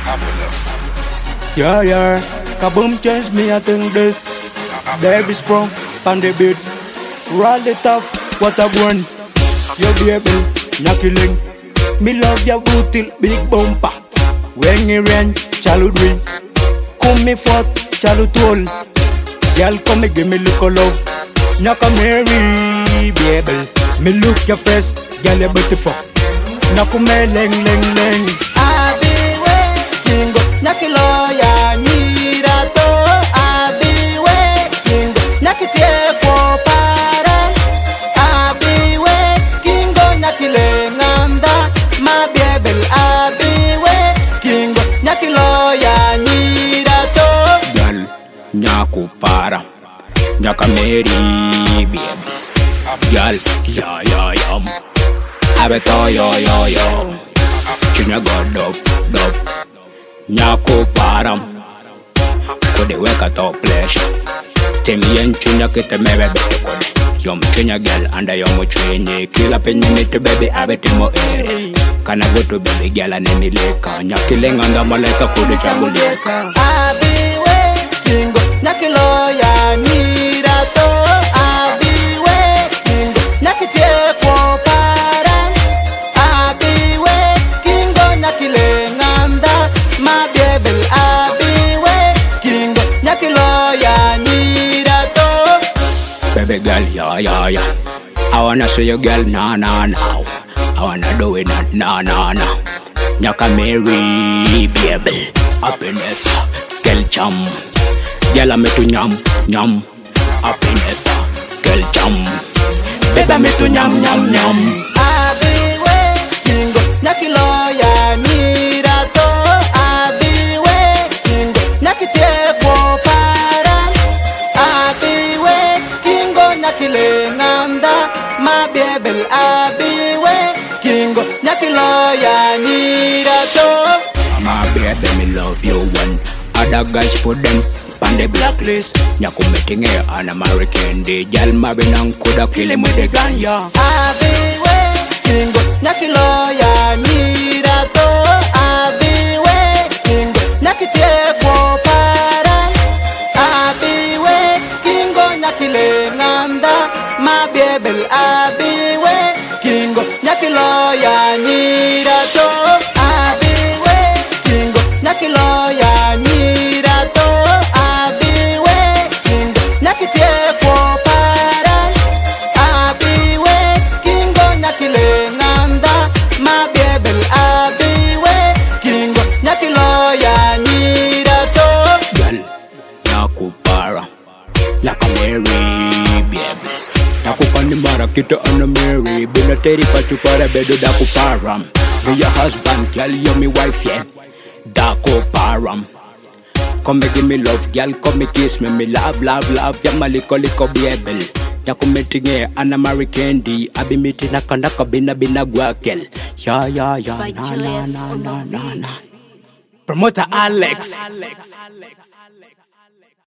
happiness. Yeah, kaboom change me, I think this. David Sprung, on the beat. Roll it up, what a one. Yo baby, killing. Me love your booty, big bumper. When you rain, chalu drink. Come me forth, chalu toll. Girl, come me give me look of love. Nyaka Mary, baby. Me look your face, girl, you beautiful. Nyaka me leng leng leng. I be waiting, nyaki loya nyirato. I be waiting, nyaki tieko para. I be waiting, nyaki lenganda. My baby, I be waiting, nyaki loya nyirato. Girl, nyaku para. Nyaka Mary, baby. Girl, yo. Abeto yo. Chinya god dop. Nyako param. Kode weka to pleasure. Temi yen chinya kite mebe bete kode. Yom chinya girl anda yomo chenye. Kila penye mite baby abete mo ere. Kana go to baby girl aneni leka. Nyakilenga anda maleka kode chagu leka. Abi waiting, nyaki loya nyirato. Abi waiting, nyaki tieko para. Abi waiting, nyaki lenganda. My baby, abi waiting, nyaki loya nyirato. Baby girl, yeah. I wanna see you girl, nah. I wanna do it, nah. Nyaka Mary, baby. Happiness, girl chum. Girl, I make to nyam. Happiness, girl chum. Baby, I make to nyam. Abi waiting, nyaki loya nyirato. Abi waiting, nyaki tieko para. Abi waiting, nyaki lenganda. My baby, abi waiting, nyaki loya nyirato. My baby, me love you one. Other guys put them on the blacklist. Nyaku meeting an American day. Girl, marry nang coulda kill him with the gun, yeah. Abi waiting, nyaki loya nyirato. Abi waiting, nyaki tieko para. Abi waiting, nyaki lenganda. My baby, abi waiting, nyaki loya nyirato. Abi waiting, nyaki loya nyirato. Abi waiting, nyaki tieko para. Abi waiting, nyaki lenganda. My baby, abi waiting, nyaki loya nyirato. Girl, nyaku para. Nyaka Mary, baby. Nyaku panimara kita ana Mary. Bina teri pachu para bedo daku param. Be your husband, girl, you me wife, yeah. Daku param. Come give me love, girl, come kiss me. Me love, ya maliko baby. Nyaku meeting an American D. I be meeting nakandaka bina guakel. Yeah, By Julius nah. Promoter Alex.